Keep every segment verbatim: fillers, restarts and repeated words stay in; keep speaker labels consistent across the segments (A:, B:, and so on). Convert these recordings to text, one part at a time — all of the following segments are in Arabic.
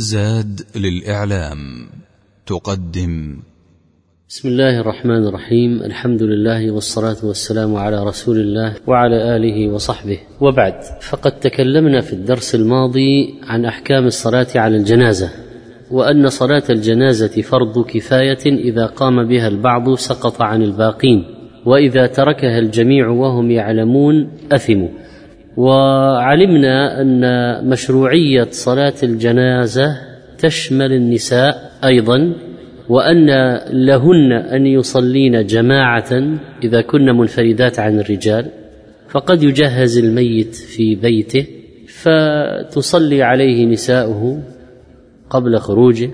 A: زاد للإعلام تقدم.
B: بسم الله الرحمن الرحيم، الحمد لله والصلاة والسلام على رسول الله وعلى آله وصحبه، وبعد. فقد تكلمنا في الدرس الماضي عن أحكام الصلاة على الجنازة، وأن صلاة الجنازة فرض كفاية إذا قام بها البعض سقط عن الباقين، وإذا تركها الجميع وهم يعلمون أثموا. وعلمنا أن مشروعية صلاة الجنازة تشمل النساء أيضا، وأن لهن أن يصلين جماعة إذا كن منفردات عن الرجال، فقد يجهز الميت في بيته فتصلي عليه نساؤه قبل خروجه،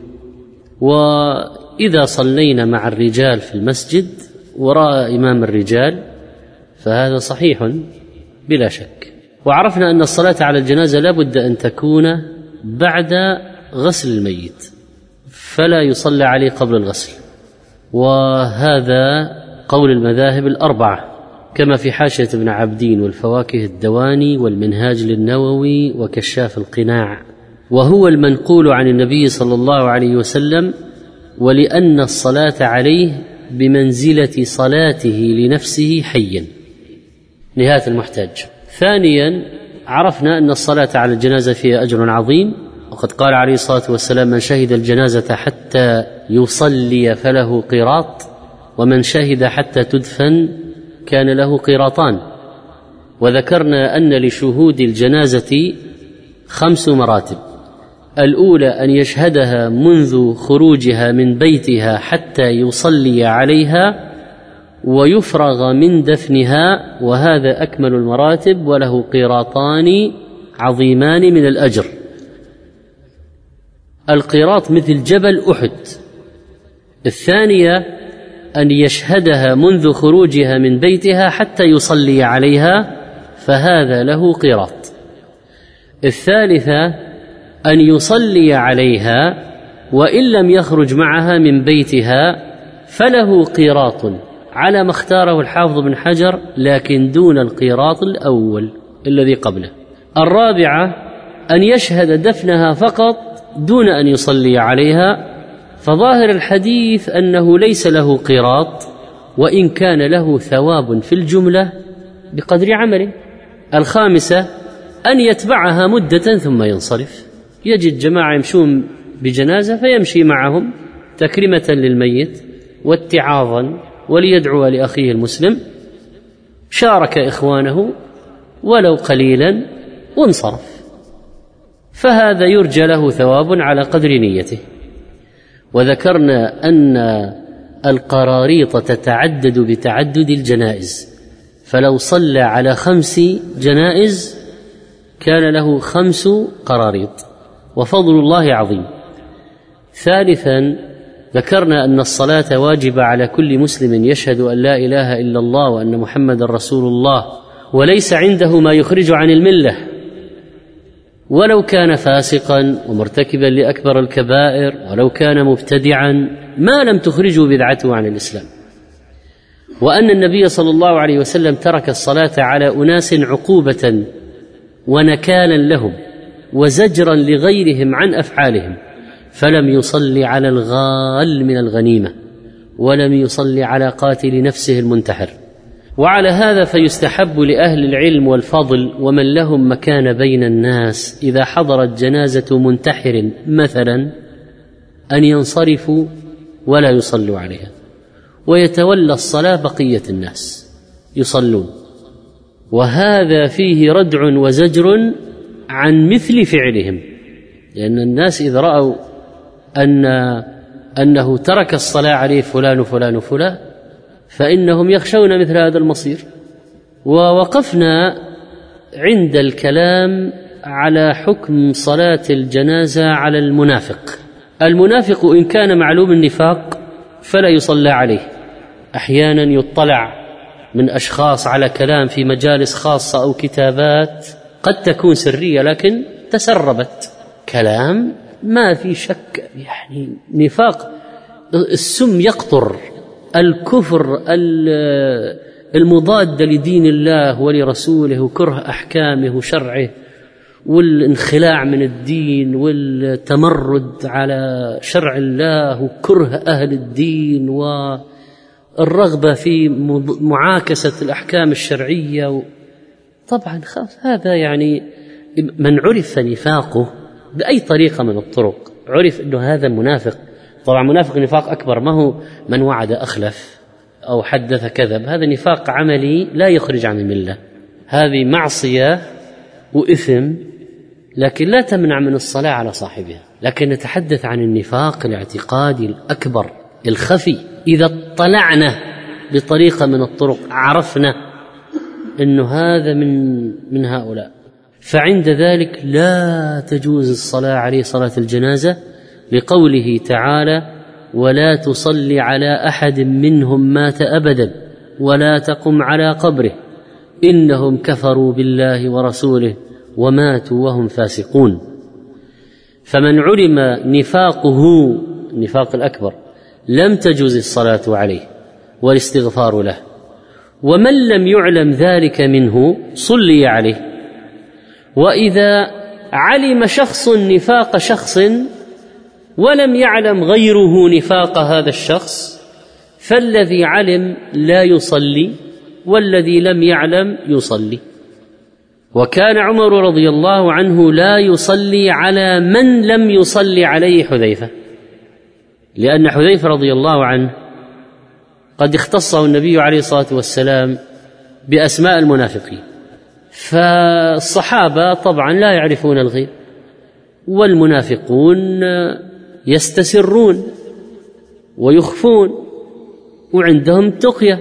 B: وإذا صلينا مع الرجال في المسجد وراء إمام الرجال فهذا صحيح بلا شك. وعرفنا أن الصلاة على الجنازة لا بد أن تكون بعد غسل الميت، فلا يصلى عليه قبل الغسل، وهذا قول المذاهب الأربعة كما في حاشية ابن عبدين والفواكه الدواني والمنهاج للنووي وكشاف القناع، وهو المنقول عن النبي صلى الله عليه وسلم، ولأن الصلاة عليه بمنزلة صلاته لنفسه حيا. نهاية المحتاج. ثانيا، عرفنا أن الصلاة على الجنازة فيها أجر عظيم، وقد قال عليه الصلاة والسلام: من شهد الجنازة حتى يصلي فله قيراط، ومن شهد حتى تدفن كان له قيراطان. وذكرنا أن لشهود الجنازة خمس مراتب: الأولى أن يشهدها منذ خروجها من بيتها حتى يصلي عليها ويفرغ من دفنها، وهذا أكمل المراتب، وله قيراطان عظيمان من الأجر. القيراط مثل جبل أحد. الثانية أن يشهدها منذ خروجها من بيتها حتى يصلي عليها، فهذا له قيراط. الثالثة أن يصلي عليها وإن لم يخرج معها من بيتها فله قيراط على ما اختاره الحافظ بن حجر، لكن دون القيراط الأول الذي قبله. الرابعة أن يشهد دفنها فقط دون أن يصلي عليها، فظاهر الحديث أنه ليس له قيراط، وإن كان له ثواب في الجملة بقدر عمله. الخامسة أن يتبعها مدة ثم ينصرف، يجد جماعة يمشون بجنازة فيمشي معهم تكريمة للميت واتعاظا وليدعو لأخيه المسلم، شارك إخوانه ولو قليلا وانصرف، فهذا يرجى له ثواب على قدر نيته. وذكرنا أن القراريط تتعدد بتعدد الجنائز، فلو صلى على خمس جنائز كان له خمس قراريط، وفضل الله عظيم. ثالثا، ذكرنا أن الصلاة واجبة على كل مسلم يشهد أن لا إله إلا الله وأن محمد رسول الله، وليس عنده ما يخرج عن الملة، ولو كان فاسقا ومرتكبا لأكبر الكبائر، ولو كان مبتدعا، ما لم تخرجه بدعته عن الإسلام. وأن النبي صلى الله عليه وسلم ترك الصلاة على أناس عقوبة ونكالا لهم وزجرا لغيرهم عن أفعالهم، فلم يصلي على الغال من الغنيمة، ولم يصلي على قاتل نفسه المنتحر. وعلى هذا فيستحب لأهل العلم والفضل ومن لهم مكان بين الناس إذا حضرت جنازة منتحر مثلا أن ينصرفوا ولا يصلوا عليها، ويتولى الصلاة بقية الناس يصلون، وهذا فيه ردع وزجر عن مثل فعلهم، لأن الناس إذا رأوا أن أنه ترك الصلاة عليه فلان وفلان وفلان فإنهم يخشون مثل هذا المصير. ووقفنا عند الكلام على حكم صلاة الجنازة على المنافق. المنافق إن كان معلوم النفاق فلا يصلى عليه. أحيانا يطلع من أشخاص على كلام في مجالس خاصة أو كتابات قد تكون سرية لكن تسربت، كلام ما في شك يعني نفاق، السم يقطر، الكفر المضاد لدين الله ولرسوله وكره أحكامه وشرعه والانخلاع من الدين والتمرد على شرع الله وكره أهل الدين والرغبة في معاكسة الأحكام الشرعية. طبعا هذا يعني من عرف نفاقه بأي طريقة من الطرق عرف أنه هذا منافق. طبعا منافق نفاق أكبر، ما هو من وعد أخلف أو حدث كذب، هذا نفاق عملي لا يخرج عن الملة، هذه معصية وإثم لكن لا تمنع من الصلاة على صاحبها. لكن نتحدث عن النفاق الاعتقادي الأكبر الخفي، إذا اطلعنا بطريقة من الطرق عرفنا أنه هذا من من هؤلاء، فعند ذلك لا تجوز الصلاة عليه صلاة الجنازة، لقوله تعالى: ولا تصلي على أحد منهم مات أبدا ولا تقم على قبره إنهم كفروا بالله ورسوله وماتوا وهم فاسقون. فمن علم نفاقه النفاق الأكبر لم تجوز الصلاة عليه والاستغفار له، ومن لم يعلم ذلك منه صلي عليه. وإذا علم شخص نفاق شخص ولم يعلم غيره نفاق هذا الشخص، فالذي علم لا يصلي والذي لم يعلم يصلي. وكان عمر رضي الله عنه لا يصلي على من لم يصلي عليه حذيفة، لأن حذيفة رضي الله عنه قد اختصه النبي عليه الصلاة والسلام بأسماء المنافقين، فالصحابة طبعا لا يعرفون الغيب، والمنافقون يستسرون ويخفون وعندهم تقية.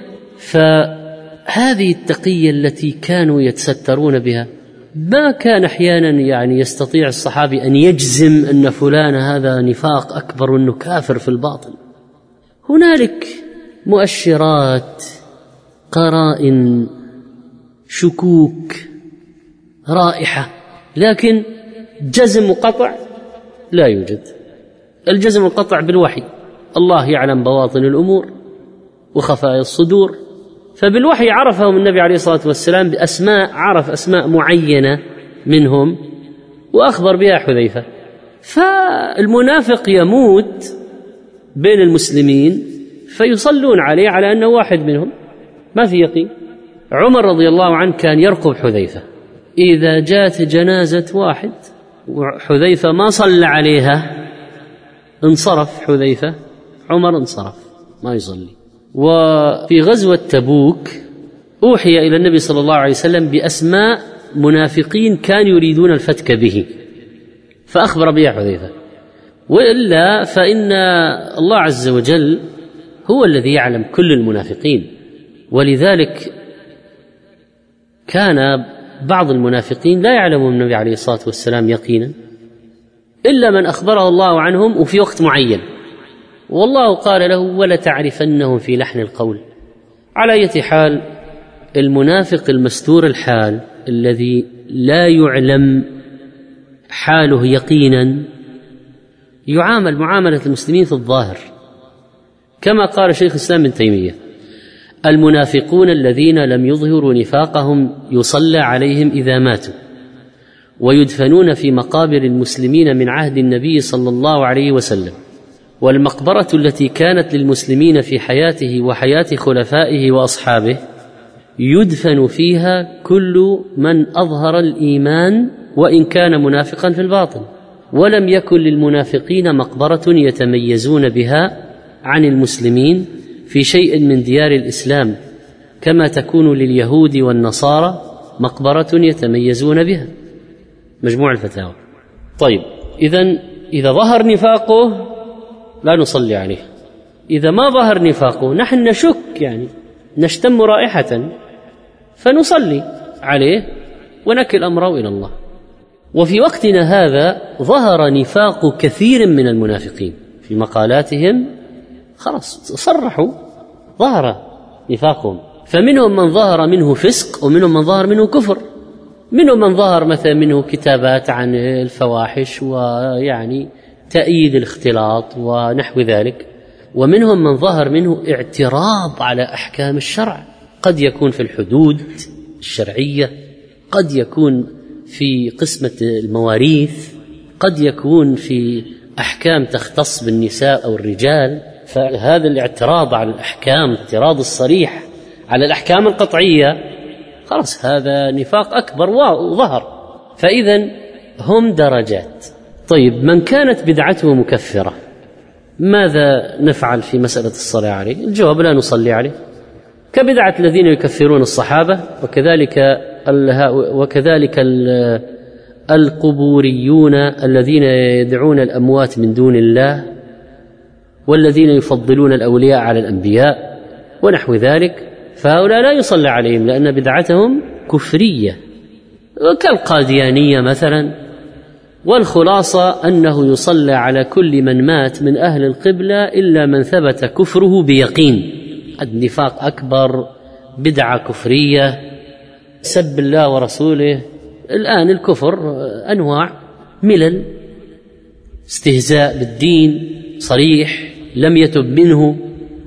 B: فهذه التقية التي كانوا يتسترون بها ما كان أحيانا يعني يستطيع الصحابي أن يجزم أن فلان هذا نفاق أكبر وأنه كافر في الباطن. هنالك مؤشرات، قرائن، شكوك، رائحة، لكن جزم وقطع لا يوجد. الجزم والقطع بالوحي، الله يعلم بواطن الأمور وخفايا الصدور، فبالوحي عرفهم النبي عليه الصلاة والسلام بأسماء، عرف أسماء معينة منهم وأخبر بها حذيفة. فالمنافق يموت بين المسلمين فيصلون عليه على أنه واحد منهم، ما في يقين. عمر رضي الله عنه كان يرقب حذيفة، إذا جاءت جنازة واحد وحذيفة ما صلى عليها انصرف حذيفة، عمر انصرف ما يصلي. وفي غزوة تبوك أوحي إلى النبي صلى الله عليه وسلم بأسماء منافقين كانوا يريدون الفتك به، فأخبر بها حذيفة. وإلا فإن الله عز وجل هو الذي يعلم كل المنافقين، ولذلك كان بعض المنافقين لا يعلمهم النبي عليه الصلاة والسلام يقينا إلا من أخبره الله عنهم وفي وقت معين، والله قال له: ولتعرفنهم في لحن القول. على أي حال، المنافق المستور الحال الذي لا يعلم حاله يقينا يعامل معاملة المسلمين في الظاهر، كما قال شيخ الإسلام ابن تيمية: المنافقون الذين لم يظهروا نفاقهم يصلى عليهم إذا ماتوا ويدفنون في مقابر المسلمين من عهد النبي صلى الله عليه وسلم، والمقبرة التي كانت للمسلمين في حياته وحياة خلفائه وأصحابه يدفن فيها كل من أظهر الإيمان وإن كان منافقا في الباطن، ولم يكن للمنافقين مقبرة يتميزون بها عن المسلمين في شيء من ديار الإسلام، كما تكون لليهود والنصارى مقبرة يتميزون بها. مجموع الفتاوى. طيب، إذن إذا ظهر نفاقه لا نصلي عليه، إذا ما ظهر نفاقه نحن نشك، يعني نشتم رائحة فنصلي عليه ونكل أمره إلى الله. وفي وقتنا هذا ظهر نفاق كثير من المنافقين في مقالاتهم، خلاص صرحوا ظهر نفاقهم، فمنهم من ظهر منه فسق ومنهم من ظهر منه كفر، منهم من ظهر مثلا منه كتابات عن الفواحش ويعني تأييد الاختلاط ونحو ذلك، ومنهم من ظهر منه اعتراض على أحكام الشرع، قد يكون في الحدود الشرعية، قد يكون في قسمة المواريث، قد يكون في أحكام تختص بالنساء أو الرجال، فهذا الاعتراض على الأحكام، الاعتراض الصريح على الأحكام القطعية، خلاص هذا نفاق أكبر وظهر. فإذن هم درجات. طيب، من كانت بدعته مكفرة ماذا نفعل في مسألة الصلاة عليه؟ الجواب: لا نصلي عليه، كبدعة الذين يكفرون الصحابة، وكذلك وكذلك القبوريون الذين يدعون الأموات من دون الله، والذين يفضلون الأولياء على الأنبياء ونحو ذلك، فهؤلاء لا يصلى عليهم لأن بدعتهم كفرية، كالقاديانية مثلا. والخلاصة أنه يصلى على كل من مات من أهل القبلة إلا من ثبت كفره بيقين. النفاق أكبر، بدعة كفرية، سب الله ورسوله. الآن الكفر أنواع، ملل، استهزاء بالدين صريح لم يتب منه،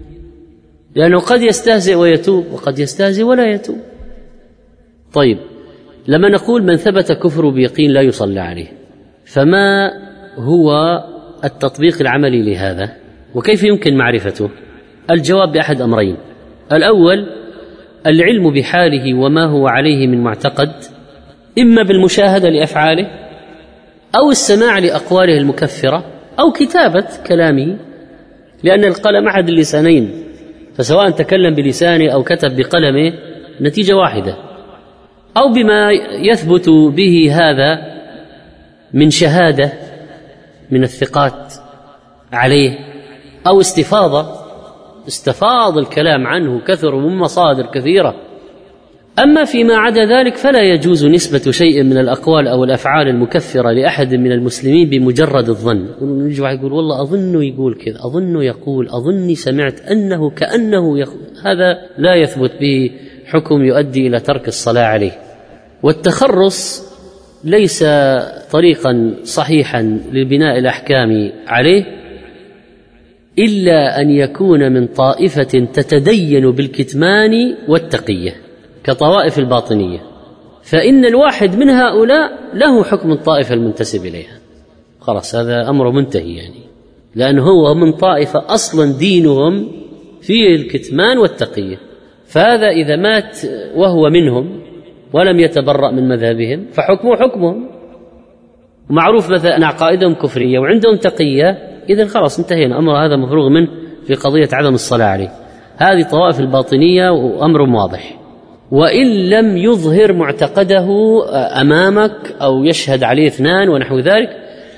B: لأنه قد يستهزئ ويتوب وقد يستهزئ ولا يتوب. طيب، لما نقول من ثبت كفره بيقين لا يصلى عليه، فما هو التطبيق العملي لهذا وكيف يمكن معرفته؟ الجواب بأحد أمرين: الأول العلم بحاله وما هو عليه من معتقد، إما بالمشاهدة لأفعاله أو السماع لأقواله المكفرة أو كتابة كلامه، لأن القلم أحد اللسانين، فسواء تكلم بلسانه أو كتب بقلمه نتيجة واحدة، أو بما يثبت به هذا من شهادة من الثقات عليه، أو استفاضة، استفاض الكلام عنه كثر من مصادر كثيرة. أما فيما عدا ذلك فلا يجوز نسبة شيء من الأقوال أو الأفعال المكفرة لأحد من المسلمين بمجرد الظن. يجي واحد يقول والله أظنه يقول كذا، أظنه يقول، أظني سمعت أنه كأنه يقول، هذا لا يثبت به حكم يؤدي إلى ترك الصلاة عليه. والتخرص ليس طريقا صحيحا للبناء الأحكام عليه إلا أن يكون من طائفة تتدين بالكتمان والتقية كطوائف الباطنية، فإن الواحد من هؤلاء له حكم الطائفة المنتسب إليها، خلاص هذا أمر منتهي، يعني لأنه هو من طائفة أصلا دينهم في الكتمان والتقية، فهذا إذا مات وهو منهم ولم يتبرأ من مذهبهم فحكمه حكمهم، ومعروف مثلا أن عقائدهم كفرية وعندهم تقية، إذن خلاص انتهينا، أمر هذا مفروغ منه في قضية عدم الصلاة عليه. هذه طوائف الباطنية وأمر واضح. وإن لم يظهر معتقده أمامك أو يشهد عليه اثنان ونحو ذلك،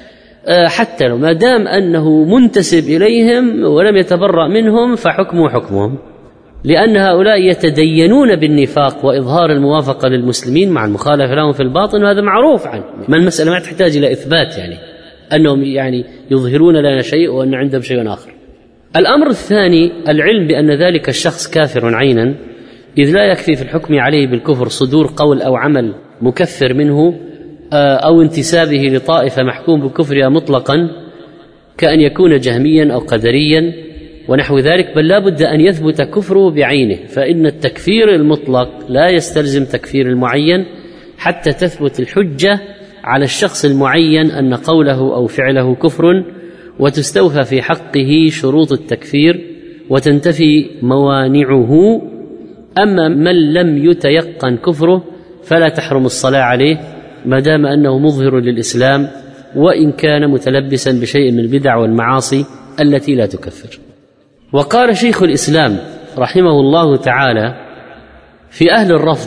B: حتى لو ما دام أنه منتسب إليهم ولم يتبرأ منهم فحكمه حكمهم، لأن هؤلاء يتدينون بالنفاق وإظهار الموافقة للمسلمين مع المخالفة لهم في الباطن، وهذا معروف عنه، ما المسألة ما تحتاج إلى إثبات، يعني أنهم يعني يظهرون لنا شيء وأن عندهم شيء آخر. الأمر الثاني العلم بأن ذلك الشخص كافر عينا، إذ لا يكفي في الحكم عليه بالكفر صدور قول أو عمل مكفر منه أو انتسابه لطائفة محكوم بكفرها مطلقا، كأن يكون جهميا أو قدريا ونحو ذلك، بل لا بد أن يثبت كفره بعينه، فإن التكفير المطلق لا يستلزم تكفير المعين حتى تثبت الحجة على الشخص المعين أن قوله أو فعله كفر، وتستوفى في حقه شروط التكفير وتنتفي موانعه. أما من لم يتيقن كفره فلا تحرم الصلاة عليه ما دام أنه مظهر للإسلام، وإن كان متلبسا بشيء من البدع والمعاصي التي لا تكفر. وقال شيخ الإسلام رحمه الله تعالى في أهل الرفض: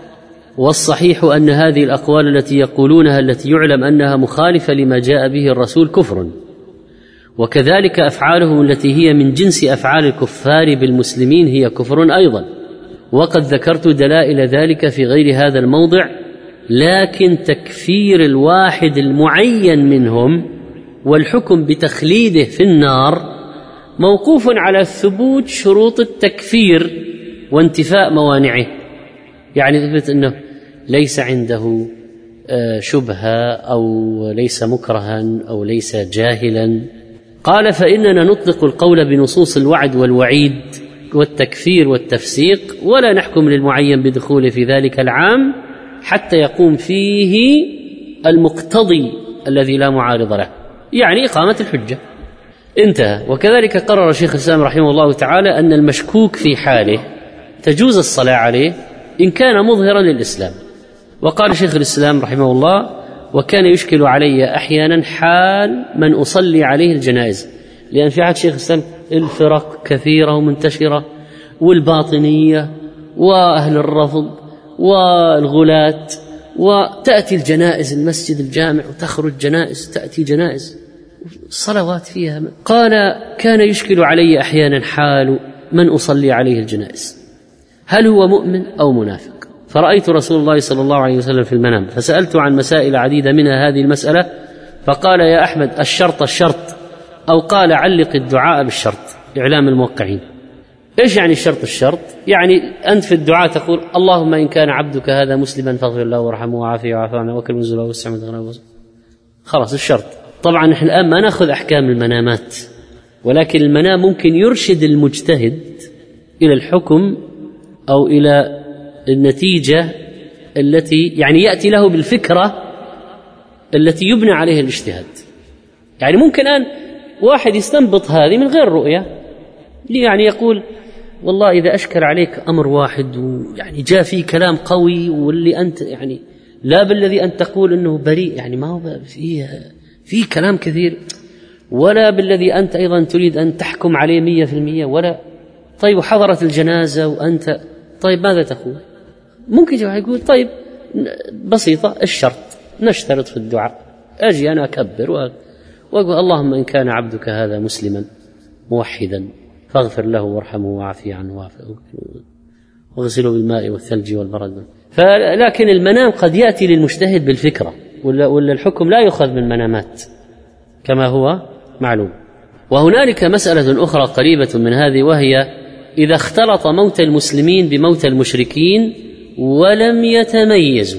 B: والصحيح أن هذه الأقوال التي يقولونها التي يعلم أنها مخالفة لما جاء به الرسول كفر، وكذلك أفعالهم التي هي من جنس أفعال الكفار بالمسلمين هي كفر أيضا، وقد ذكرت دلائل ذلك في غير هذا الموضع، لكن تكفير الواحد المعين منهم والحكم بتخليده في النار موقوف على ثبوت شروط التكفير وانتفاء موانعه، يعني تثبت أنه ليس عنده شبهة أو ليس مكرها أو ليس جاهلا. قال: فإننا نطلق القول بنصوص الوعد والوعيد والتكفير والتفسيق، ولا نحكم للمعين بدخول في ذلك العام حتى يقوم فيه المقتضي الذي لا معارض له، يعني إقامة الحجة. انتهى. وكذلك قرر شيخ الإسلام رحمه الله تعالى أن المشكوك في حاله تجوز الصلاة عليه إن كان مظهرا للإسلام. وقال شيخ الإسلام رحمه الله: وكان يشكل علي أحيانا حال من أصلي عليه الجنائز، لأن في عهد شيخ الإسلام الفرق كثيرة ومنتشرة، والباطنية وأهل الرفض والغلاة، وتأتي الجنائز المسجد الجامع وتخرج جنائز، تأتي جنائز صلوات فيها. قال: كان يشكل علي أحيانا حال من أصلي عليه الجنائز، هل هو مؤمن أو منافق؟ فرأيت رسول الله صلى الله عليه وسلم في المنام، فسألت عن مسائل عديدة منها هذه المسألة، فقال: يا أحمد الشرط الشرط، أو قال: علق الدعاء بالشرط، إعلام الموقعين. إيش يعني الشرط الشرط؟ يعني أنت في الدعاء تقول: اللهم إن كان عبدك هذا مسلما فاغفر له وارحمه وعافيه وعافى عنه وكرم نزله ووسع مدخله. خلاص الشرط. طبعا نحن الآن ما نأخذ أحكام المنامات، ولكن المنام ممكن يرشد المجتهد إلى الحكم أو إلى النتيجة التي يعني يأتي له بالفكرة التي يبنى عليها الاجتهاد. يعني ممكن أن واحد يستنبط هذه من غير رؤية، يعني يقول: والله إذا أشكل عليك أمر واحد ويعني جاء فيه كلام قوي، واللي أنت يعني لا بالذي أن تقول أنه بريء، يعني ما هو فيه فيه كلام كثير، ولا بالذي أنت أيضا تريد أن تحكم عليه مية في المية، ولا طيب وحضرت الجنازة وأنت طيب ماذا تقول؟ ممكن يقول: طيب بسيطة، الشرط نشترط في الدعاء، أجي أنا أكبر وأقول: اللهم إن كان عبدك هذا مسلما موحدا فاغفر له وارحمه وعافي عنه واغسله بالماء والثلج والبرد. فلكن المنام قد يأتي للمجتهد بالفكرة، ولا, ولا الحكم لا يؤخذ من منامات كما هو معلوم. وهنالك مسألة أخرى قريبة من هذه، وهي إذا اختلط موت المسلمين بموت المشركين ولم يتميزوا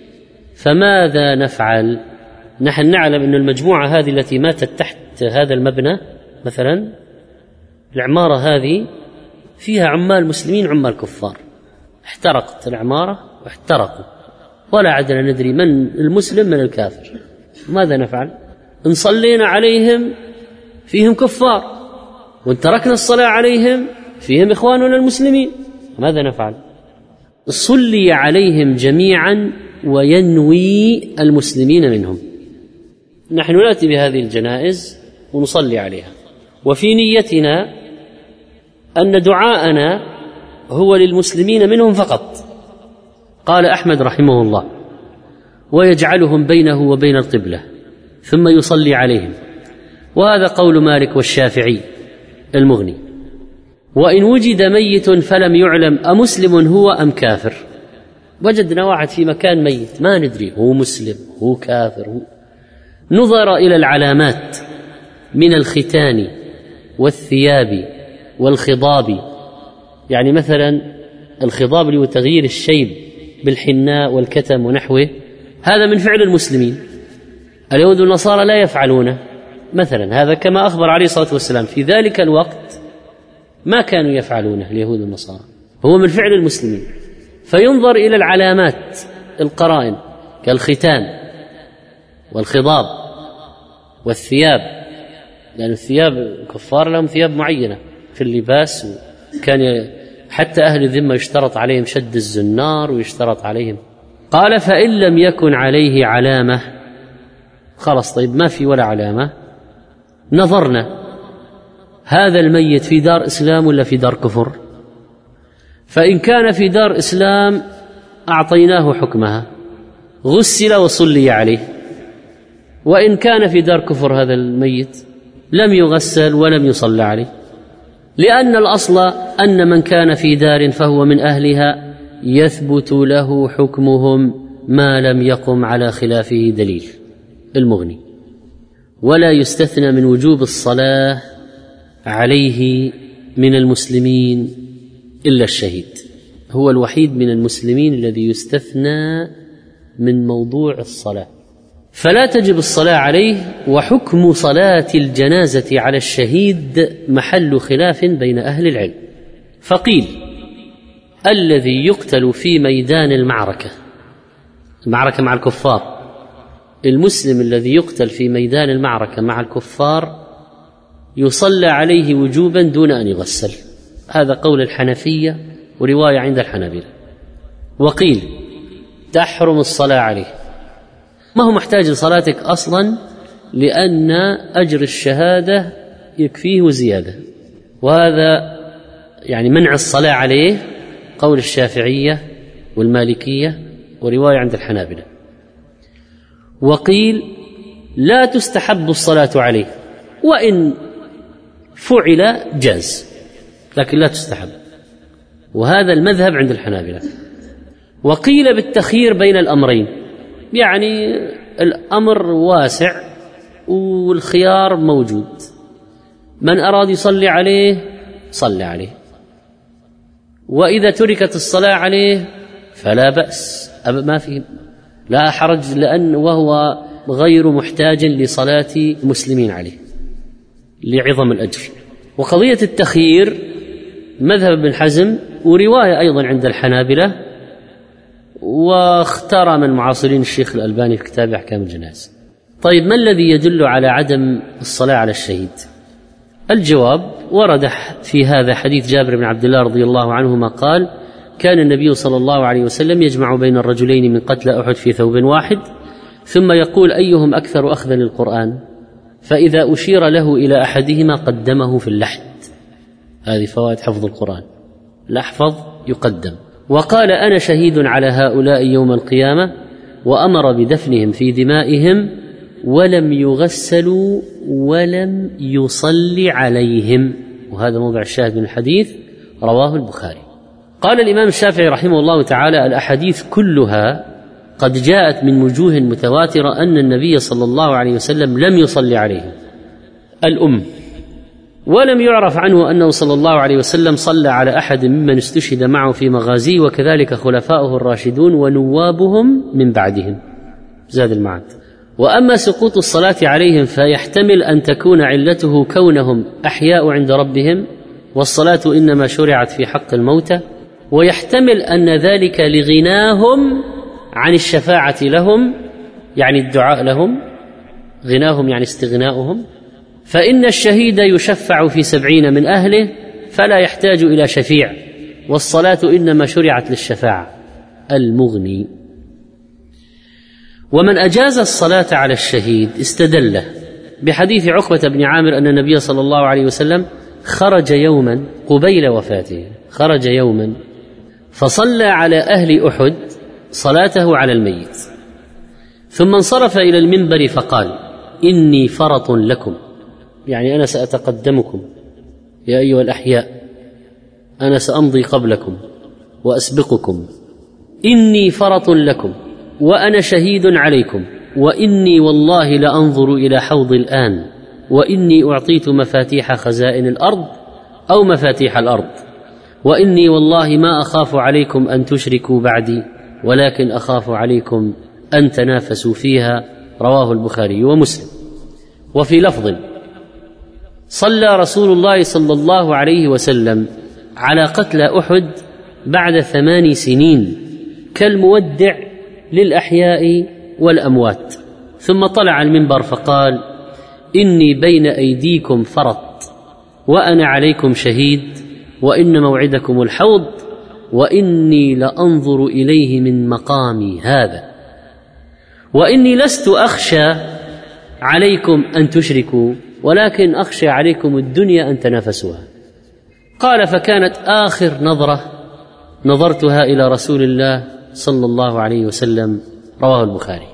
B: فماذا نفعل؟ نحن نعلم أن المجموعة هذه التي ماتت تحت هذا المبنى مثلا، العمارة هذه فيها عمال مسلمين عمال كفار، احترقت العمارة واحترقوا ولا عدنا ندري من المسلم من الكافر، ماذا نفعل؟ إن صلينا عليهم فيهم كفار، وإن تركنا الصلاة عليهم فيهم إخواننا المسلمين، ماذا نفعل؟ صلي عليهم جميعا وينوي المسلمين منهم. نحن نأتي بهذه الجنائز ونصلي عليها، وفي نيتنا أن دعاءنا هو للمسلمين منهم فقط. قال أحمد رحمه الله: ويجعلهم بينه وبين القبلة ثم يصلي عليهم، وهذا قول مالك والشافعي المغني. وإن وجد ميت فلم يعلم أمسلم هو أم كافر، وجدنا واحد في مكان ميت ما ندري هو مسلم هو كافر هو، نظر إلى العلامات من الختان والثياب والخضاب، يعني مثلا الخضاب اللي هو تغيير الشيب بالحناء والكتم ونحوه، هذا من فعل المسلمين، اليهود والنصارى لا يفعلونه مثلا، هذا كما أخبر عليه الصلاة والسلام في ذلك الوقت ما كانوا يفعلونه اليهود والنصارى، هو من فعل المسلمين. فينظر إلى العلامات القرائن كالختان والخضاب والثياب، لأن الثياب الكفار لهم ثياب معينة في اللباس، وكان حتى أهل الذمة يشترط عليهم شد الزنار ويشترط عليهم. قال: فإن لم يكن عليه علامة، خلاص طيب ما في ولا علامة، نظرنا هذا الميت في دار إسلام ولا في دار كفر، فإن كان في دار إسلام أعطيناه حكمها، غسل وصلي عليه. وإن كان في دار كفر هذا الميت لم يغسل ولم يصلى عليه، لأن الأصل أن من كان في دار فهو من أهلها يثبت له حكمهم ما لم يقم على خلافه دليل. المغني. ولا يستثنى من وجوب الصلاة عليه من المسلمين إلا الشهيد، هو الوحيد من المسلمين الذي يستثنى من موضوع الصلاة، فلا تجب الصلاة عليه. وحكم صلاة الجنازة على الشهيد محل خلاف بين أهل العلم، فقيل: الذي يقتل في ميدان المعركة المعركة مع الكفار، المسلم الذي يقتل في ميدان المعركة مع الكفار يصلى عليه وجوبا دون أن يغسل. هذا قول الحنفية ورواية عند الحنابلة. وقيل تحرم الصلاة عليه، ما هو محتاج لصلاتك أصلا لأن أجر الشهادة يكفيه وزيادة، وهذا يعني منع الصلاة عليه قول الشافعية والمالكية ورواية عند الحنابلة. وقيل لا تستحب الصلاة عليه، وإن فعل جاز لكن لا تستحب، وهذا المذهب عند الحنابلة. وقيل بالتخيير بين الأمرين، يعني الأمر واسع والخيار موجود، من أراد يصلي عليه صلى عليه، وإذا تركت الصلاة عليه فلا بأس، ما في لا حرج، لأن وهو غير محتاج لصلاة المسلمين عليه لعظم الأجر. وقضية التخيير مذهب ابن حزم ورواية أيضا عند الحنابلة، واختار من معاصرين الشيخ الألباني في كتاب أحكام الجنائز. طيب ما الذي يدل على عدم الصلاة على الشهيد؟ الجواب ورد في هذا حديث جابر بن عبد الله رضي الله عنهما قال: كان النبي صلى الله عليه وسلم يجمع بين الرجلين من قتلى أحد في ثوب واحد، ثم يقول أيهم أكثر أخذا للقرآن، فإذا أشير له إلى أحدهما قدمه في اللحد. هذه فوائد حفظ القرآن، الأحفظ يقدم. وقال: أنا شهيد على هؤلاء يوم القيامة، وأمر بدفنهم في دمائهم ولم يغسلوا ولم يصلي عليهم. وهذا موضع الشاهد من الحديث، رواه البخاري. قال الإمام الشافعي رحمه الله تعالى: الأحاديث كلها قد جاءت من وجوه متواترة أن النبي صلى الله عليه وسلم لم يصلي عليهم. الأم، ولم يعرف عنه أنه صلى الله عليه وسلم صلى على أحد ممن استشهد معه في مغازيه، وكذلك خلفاؤه الراشدون ونوابهم من بعدهم. زاد المعاد. وأما سقوط الصلاة عليهم فيحتمل أن تكون علته كونهم أحياء عند ربهم، والصلاة إنما شرعت في حق الموتى، ويحتمل أن ذلك لغناهم عن الشفاعة لهم، يعني الدعاء لهم، غناهم يعني استغناؤهم، فإن الشهيد يشفع في سبعين من أهله فلا يحتاج إلى شفيع، والصلاة إنما شرعت للشفاعة. المغني. ومن أجاز الصلاة على الشهيد استدل بحديث عقبة بن عامر أن النبي صلى الله عليه وسلم خرج يوما قبيل وفاته، خرج يوما فصلى على أهل أحد صلاته على الميت، ثم انصرف إلى المنبر فقال: إني فرط لكم، يعني أنا سأتقدمكم يا أيها الأحياء، أنا سأمضي قبلكم وأسبقكم، إني فرط لكم وأنا شهيد عليكم، وإني والله لأنظر إلى حوض الآن، وإني أعطيت مفاتيح خزائن الأرض أو مفاتيح الأرض، وإني والله ما أخاف عليكم أن تشركوا بعدي، ولكن أخاف عليكم أن تنافسوا فيها. رواه البخاري ومسلم. وفي لفظ: صلى رسول الله صلى الله عليه وسلم على قتلى أحد بعد ثمان سنين كالمودع للأحياء والأموات، ثم طلع المنبر فقال: إني بين أيديكم فرط، وأنا عليكم شهيد، وإن موعدكم الحوض، وإني لأنظر إليه من مقامي هذا، وإني لست أخشى عليكم أن تشركوا، ولكن أخشى عليكم الدنيا أن تنافسوها. قال: فكانت آخر نظرة نظرتها إلى رسول الله صلى الله عليه وسلم. رواه البخاري.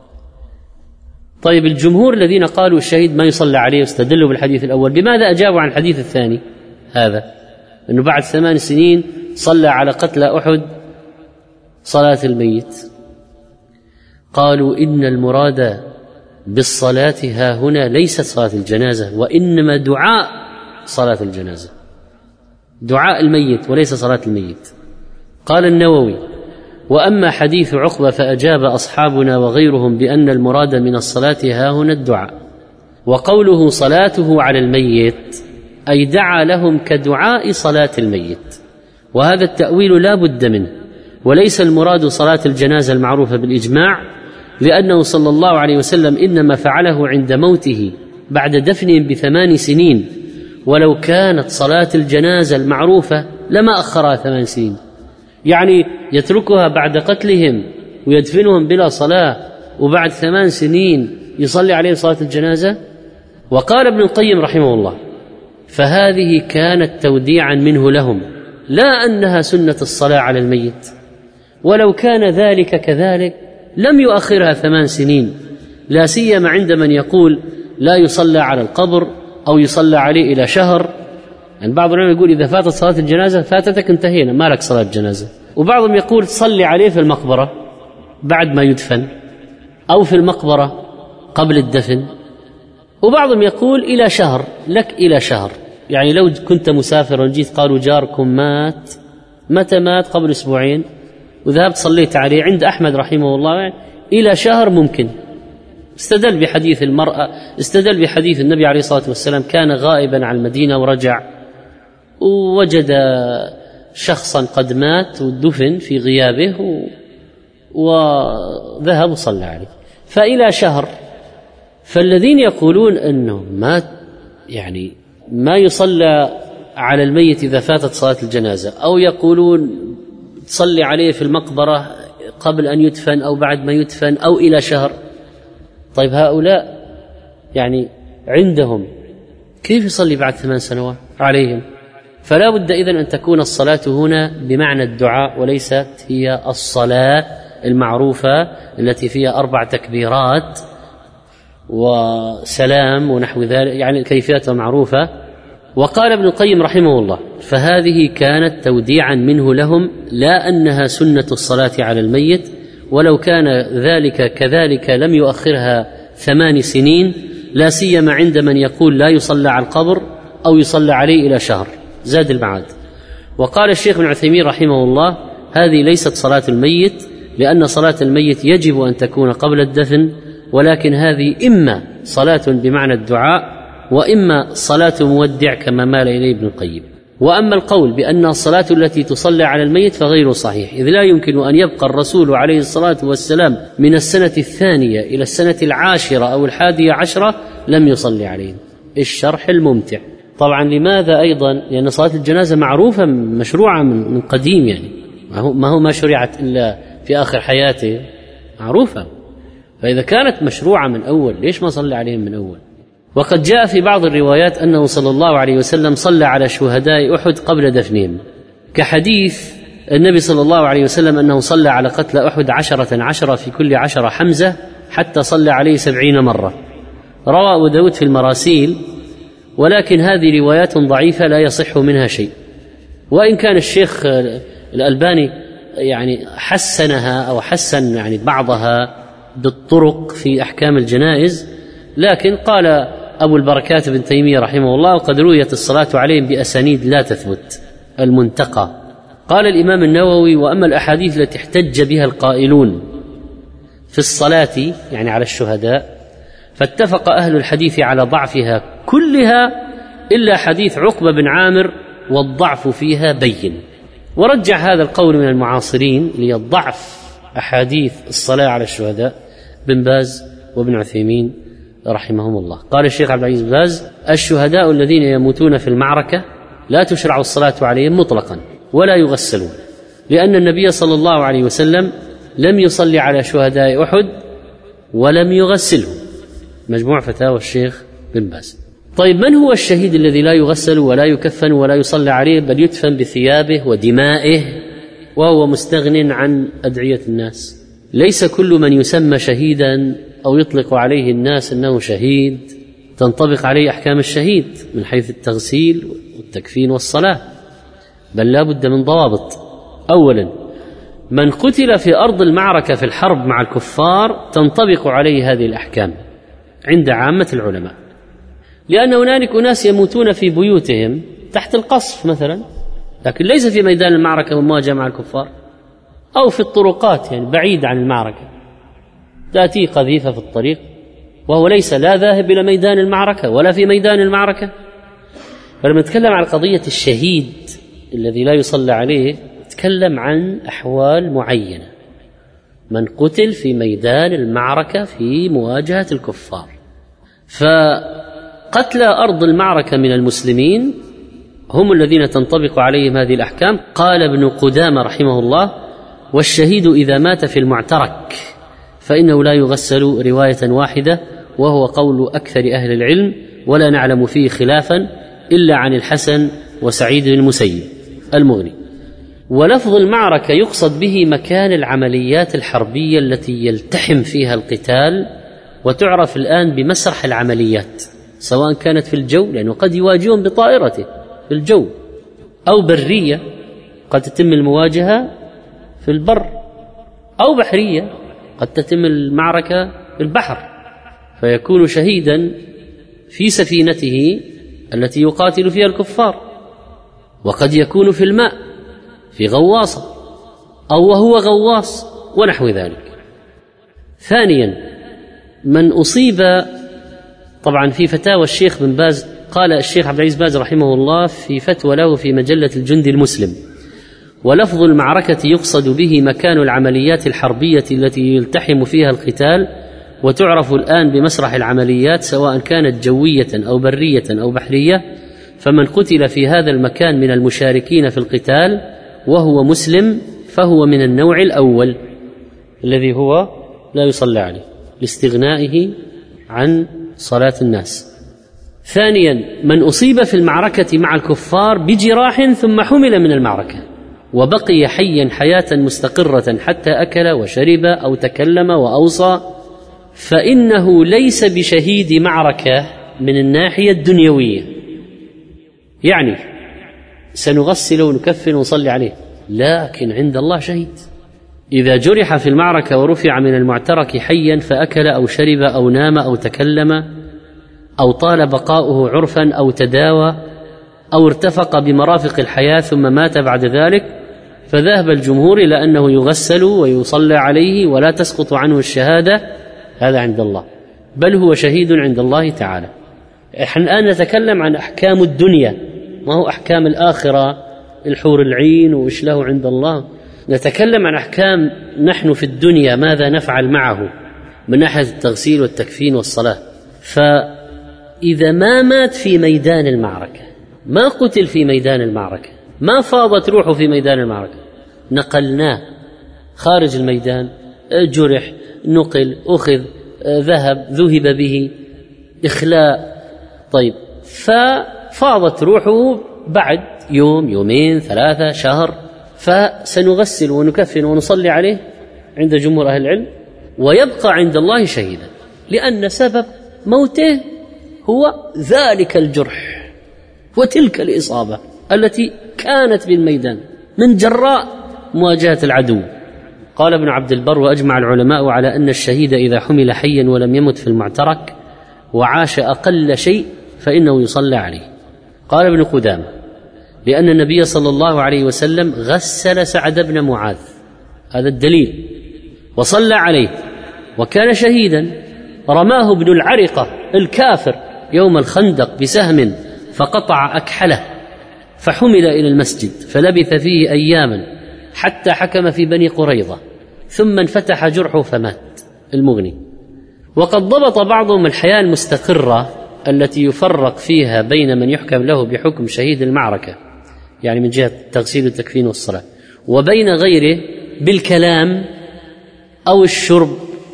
B: طيب، الجمهور الذين قالوا الشهيد ما يصلى عليه واستدلوا بالحديث الأول، بماذا أجابوا عن الحديث الثاني هذا، أنه بعد ثمان سنين صلى على قتلى أحد صلاة الميت؟ قالوا: إن المراد بالصلاة ها هنا ليست صلاة الجنازة، وإنما دعاء صلاة الجنازة، دعاء الميت وليس صلاة الميت. قال النووي: وأما حديث عقبة فأجاب أصحابنا وغيرهم بأن المراد من الصلاة ها هنا الدعاء، وقوله صلاته على الميت أي دعا لهم كدعاء صلاة الميت، وهذا التأويل لا بد منه، وليس المراد صلاة الجنازة المعروفة بالإجماع، لأنه صلى الله عليه وسلم إنما فعله عند موته بعد دفنهم بثمان سنين، ولو كانت صلاة الجنازة المعروفة لما أخرها ثمان سنين، يعني يتركها بعد قتلهم ويدفنهم بلا صلاة وبعد ثمان سنين يصلي عليهم صلاة الجنازة. وقال ابن القيم رحمه الله: فهذه كانت توديعا منه لهم، لا أنها سنة الصلاة على الميت، ولو كان ذلك كذلك لم يؤخرها ثمان سنين، لا سيما عند من يقول لا يصلى على القبر أو يصلى عليه إلى شهر. يعني بعض العلماء يقول إذا فاتت صلاة الجنازة فاتتك، انتهينا، ما لك صلاة جنازة. وبعضهم يقول صلي عليه في المقبرة بعد ما يدفن، أو في المقبرة قبل الدفن. وبعضهم يقول إلى شهر، لك إلى شهر، يعني لو كنت مسافرا وجيت قالوا جاركم مات، متى مات؟ قبل أسبوعين، وذهبت صليت عليه، عند أحمد رحمه الله إلى شهر ممكن. استدل بحديث المرأة، استدل بحديث النبي عليه الصلاة والسلام كان غائبا عن المدينة ورجع ووجد شخصا قد مات ودفن في غيابه وذهب وصلى عليه، فإلى شهر. فالذين يقولون أنه ما يعني ما يصلى على الميت إذا فاتت صلاة الجنازة، أو يقولون تصلي عليه في المقبرة قبل أن يدفن أو بعد ما يدفن أو إلى شهر، طيب هؤلاء يعني عندهم كيف يصلي بعد ثمان سنوات عليهم؟ فلا بد إذن أن تكون الصلاة هنا بمعنى الدعاء، وليست هي الصلاة المعروفة التي فيها أربع تكبيرات وسلام ونحو ذلك، يعني كيفيتها معروفة. وقال ابن القيم رحمه الله: فهذه كانت توديعا منه لهم، لا أنها سنة الصلاة على الميت، ولو كان ذلك كذلك لم يؤخرها ثمان سنين، لا سيما عند من يقول لا يصلى على القبر أو يصلى عليه إلى شهر. زاد المعاد. وقال الشيخ ابن عثيمين رحمه الله: هذه ليست صلاة الميت، لأن صلاة الميت يجب أن تكون قبل الدفن، ولكن هذه إما صلاة بمعنى الدعاء وإما صلاة مودع كما مال إليه ابن القيم. وأما القول بأن الصلاة التي تصلى على الميت فغير صحيح، إذ لا يمكن أن يبقى الرسول عليه الصلاة والسلام من السنة الثانية إلى السنة العاشرة أو الحادية عشرة لم يصلي عليهم. الشرح الممتع. طبعا لماذا أيضا؟ لأن صلاة الجنازة معروفة مشروعة من قديم، يعني ما هو ما شرعت إلا في آخر حياته، معروفة. فإذا كانت مشروعة من أول ليش ما صلى عليهم من أول؟ وقد جاء في بعض الروايات أنه صلى الله عليه وسلم صلى على شهداء أحد قبل دفنهم، كحديث النبي صلى الله عليه وسلم أنه صلى على قتل أحد عشرة عشرة في كل عشرة حمزة حتى صلى عليه سبعين مرة. روى أبو داود في المراسيل، ولكن هذه روايات ضعيفة لا يصح منها شيء. وإن كان الشيخ الألباني يعني حسنها أو حسن يعني بعضها بالطرق في أحكام الجنائز، لكن قال أبو البركات بن تيمية رحمه الله: وقد رويت الصلاة عليهم بأسانيد لا تثبت. المنتقى. قال الإمام النووي: وأما الأحاديث التي احتج بها القائلون في الصلاة يعني على الشهداء فاتفق أهل الحديث على ضعفها كلها إلا حديث عقبة بن عامر، والضعف فيها بين. ورجع هذا القول من المعاصرين ليضعف أحاديث الصلاة على الشهداء بن باز وابن عثيمين رحمهم الله. قال الشيخ عبد العزيز بن باز: الشهداء الذين يموتون في المعركة لا تشرع الصلاة عليهم مطلقا ولا يغسلون، لأن النبي صلى الله عليه وسلم لم يصلي على شهداء أحد ولم يغسلهم. مجموع فتاوى الشيخ بن باز. طيب، من هو الشهيد الذي لا يغسل ولا يكفن ولا يصلى عليه بل يدفن بثيابه ودمائه وهو مستغن عن أدعية الناس؟ ليس كل من يسمى شهيدا أو يطلق عليه الناس أنه شهيد تنطبق عليه أحكام الشهيد من حيث التغسيل والتكفين والصلاة، بل لا بد من ضوابط. أولا، من قتل في أرض المعركة في الحرب مع الكفار تنطبق عليه هذه الأحكام عند عامة العلماء، لأن هنالك أناس يموتون في بيوتهم تحت القصف مثلا، لكن ليس في ميدان المعركة والمواجهة مع الكفار، أو في الطرقات يعني بعيد عن المعركة، تأتي قذيفة في الطريق وهو ليس لا ذاهب إلى ميدان المعركة ولا في ميدان المعركة. فلما نتكلم عن قضية الشهيد الذي لا يصلى عليه نتكلم عن أحوال معينة، من قتل في ميدان المعركة في مواجهة الكفار. فقتلى أرض المعركة من المسلمين هم الذين تنطبق عليهم هذه الأحكام. قال ابن قدامة رحمه الله: والشهيد إذا مات في المعترك فإنه لا يغسل رواية واحدة، وهو قول أكثر أهل العلم، ولا نعلم فيه خلافا إلا عن الحسن وسعيد المسيب المغني. ولفظ المعركة يقصد به مكان العمليات الحربية التي يلتحم فيها القتال، وتعرف الآن بمسرح العمليات، سواء كانت في الجو، لأنه قد يواجههم بطائرته في الجو، أو برية، قد تتم المواجهة في البر، أو بحرية، قد تتم المعركة في البحر، فيكون شهيدا في سفينته التي يقاتل فيها الكفار. وقد يكون في الماء في غواصة، أو وهو غواص ونحو ذلك. ثانيا، من أصيب، طبعا في فتاوى الشيخ بن باز، قال الشيخ عبد العزيز باز رحمه الله في فتوى له في مجلة الجندي المسلم: ولفظ المعركة يقصد به مكان العمليات الحربية التي يلتحم فيها القتال، وتعرف الآن بمسرح العمليات، سواء كانت جوية أو برية أو بحرية. فمن قتل في هذا المكان من المشاركين في القتال وهو مسلم فهو من النوع الأول الذي هو لا يصلى عليه لاستغنائه عن صلاة الناس. ثانيا، من أصيب في المعركة مع الكفار بجراح ثم حمل من المعركة وبقي حيا حياة مستقرة حتى أكل وشرب أو تكلم وأوصى، فإنه ليس بشهيد معركة من الناحية الدنيوية، يعني سنغسل ونكفن ونصلي عليه، لكن عند الله شهيد. إذا جرح في المعركة ورفع من المعترك حيا فأكل أو شرب أو نام أو تكلم أو طال بقاؤه عرفا أو تداوى أو ارتفق بمرافق الحياة ثم مات بعد ذلك، فذهب الجمهور إلى أنه يغسل ويصلى عليه ولا تسقط عنه الشهادة، هذا عند الله، بل هو شهيد عند الله تعالى. نحن الآن نتكلم عن أحكام الدنيا، ما هو أحكام الآخرة، الحور العين وإيش له عند الله. نتكلم عن أحكام نحن في الدنيا ماذا نفعل معه من ناحية التغسيل والتكفين والصلاة. فإذا ما مات في ميدان المعركة، ما قتل في ميدان المعركة، ما فاضت روحه في ميدان المعركة، نقلناه خارج الميدان، جرح، نقل، أخذ، ذهب، ذهب به، إخلاء، طيب، ففاضت روحه بعد يوم، يومين، ثلاثة، شهر، فسنغسل ونكفن ونصلي عليه عند جمهور أهل العلم، ويبقى عند الله شهيدا، لأن سبب موته هو ذلك الجرح وتلك الإصابة التي كانت بالميدان من جراء مواجهة العدو. قال ابن عبد البر: وأجمع العلماء على أن الشهيد إذا حمل حيا ولم يمت في المعترك وعاش أقل شيء فإنه يصلى عليه. قال ابن قدامة: لأن النبي صلى الله عليه وسلم غسل سعد بن معاذ، هذا الدليل، وصلى عليه وكان شهيدا. رماه ابن العرقة الكافر يوم الخندق بسهم فقطع أكحله، فحمل إلى المسجد فلبث فيه أياما حتى حكم في بني قريظة، ثم انفتح جرحه فمات. المغني. وقد ضبط بعضهم الحياة المستقرة التي يفرق فيها بين من يحكم له بحكم شهيد المعركة، يعني من جهة التغسيل والتكفين والصلاة، وبين غيره بالكلام أو الشرب